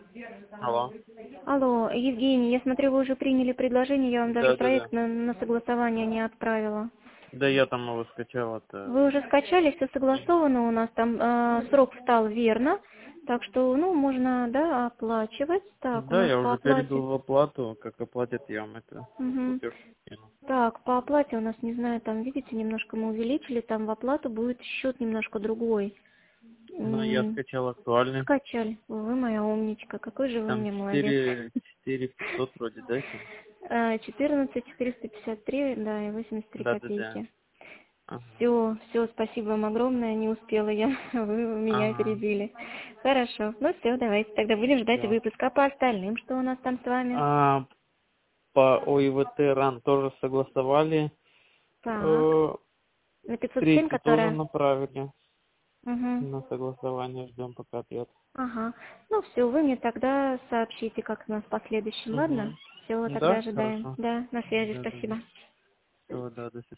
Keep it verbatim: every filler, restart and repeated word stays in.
Алло. Алло, Евгений, я смотрю, вы уже приняли предложение, я вам даже Да, да, да. проект на, на согласование не отправила. Да, я там его скачал, это... Вы уже скачали, все согласовано у нас, там э, срок встал верно, так что, ну, можно, да, оплачивать. Так, у Да, нас я по уже оплате. передал в оплату, как оплатят, я вам это Мгм. платеж скину. Так, по оплате у нас, не знаю, там, видите, немножко мы увеличили, там в оплату будет счет немножко другой. Ну, я М, скачал актуальный. Скачали. Вы моя умничка, какой же вы Там мне молодец. четыре, четыре пятьсот вроде, да, там? Э, четырнадцать четыреста пятьдесят три, да, и восемьдесят три Да, да, да. копейки. Ага. Все, все, спасибо вам огромное, не успела я, вы меня Ага. опередили. Хорошо, ну все, давайте тогда будем ждать Все. выпуска по остальным, что у нас там с вами. А по ОИВТ РАН тоже согласовали. Так, Э, на пятьсот семь, Третью тоже которая... направили. Угу. На согласование ждем пока ответ. Ага, ну все, вы мне тогда сообщите, как у нас в последующем, ладно? Угу. Все, тогда Да, ожидаем. хорошо. Да, на связи, Да, да, да. спасибо. Все, да, до свидания.